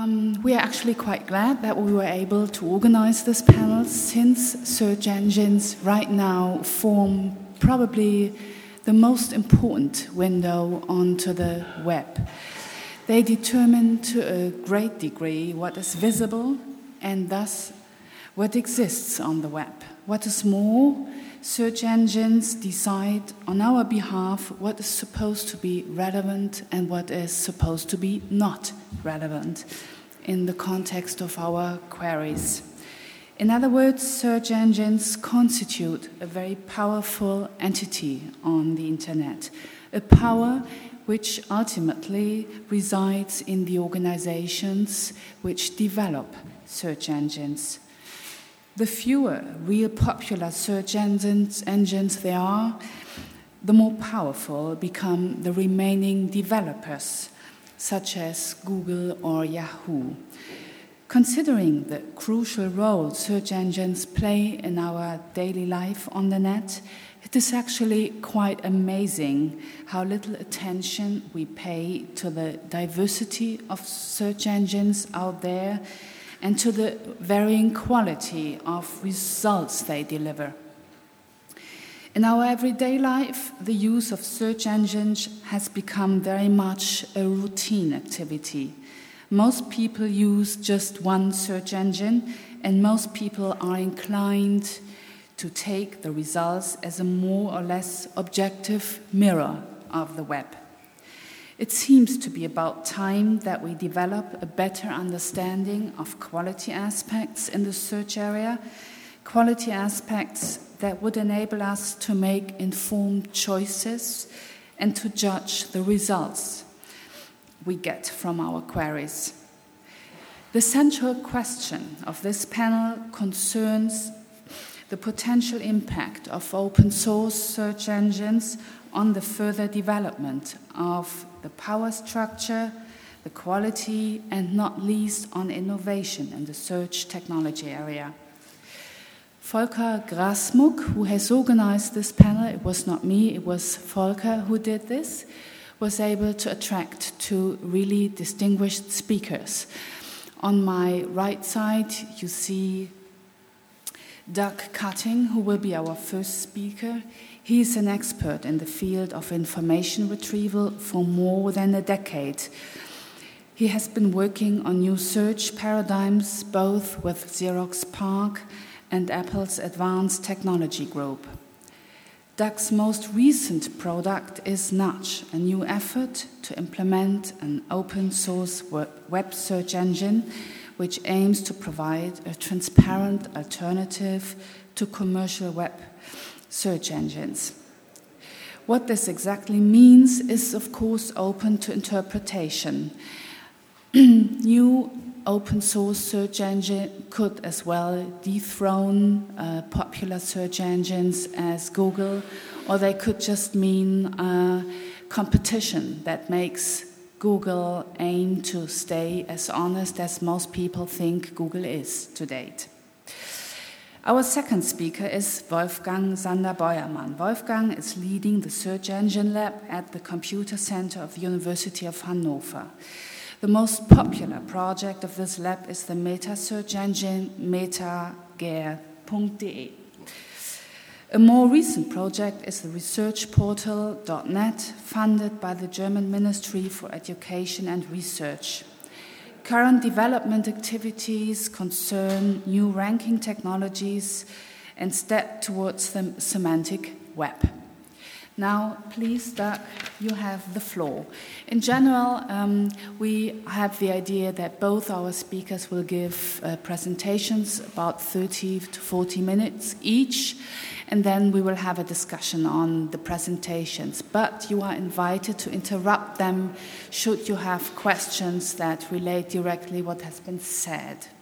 We are actually quite glad that we were able to organize this panel, since search engines right now form probably the most important window onto the web. They determine to a great degree what is visible and thus what exists on the web. What is more, search engines decide on our behalf what is supposed to be relevant and what is supposed to be not relevant in the context of our queries. In other words, search engines constitute a very powerful entity on the internet, a power which ultimately resides in the organizations which develop search engines. The fewer real popular search engines there are, the more powerful become the remaining developers, such as Google or Yahoo. Considering the crucial role search engines play in our daily life on the net, it is actually quite amazing how little attention we pay to the diversity of search engines out there and to the varying quality of results they deliver. In our everyday life, the use of search engines has become very much a routine activity. Most people use just one search engine, and most people are inclined to take the results as a more or less objective mirror of the web. It seems to be about time that we develop a better understanding of quality aspects in the search area, quality aspects that would enable us to make informed choices and to judge the results we get from our queries. The central question of this panel concerns the potential impact of open source search engines on the further development of the power structure, the quality, and not least on innovation in the search technology area. Volker Grasmuck, who has organized this panel, it was not me, it was Volker who did this, was able to attract two really distinguished speakers. On my right side, you see Doug Cutting, who will be our first speaker. He is an expert in the field of information retrieval for more than a decade. He has been working on new search paradigms, both with Xerox PARC and Apple's Advanced Technology Group. Doug's most recent product is Nudge, a new effort to implement an open source web search engine which aims to provide a transparent alternative to commercial web search engines. What this exactly means is, of course, open to interpretation. New open source search engine could as well dethrone popular search engines as Google, or they could just mean competition that makes Google aim to stay as honest as most people think Google is to date. Our second speaker is Wolfgang Sander-Beuermann. Wolfgang is leading the Search Engine Lab at the Computer Center of the University of Hannover. The most popular project of this lab is the meta search engine metager.de. A more recent project is the research portal .net, funded by the German Ministry for Education and Research. Current development activities concern new ranking technologies and step towards the semantic web. Now, please, Doug, you have the floor. In general, we have the idea that both our speakers will give presentations about 30 to 40 minutes each, and then we will have a discussion on the presentations. But you are invited to interrupt them should you have questions that relate directly what has been said.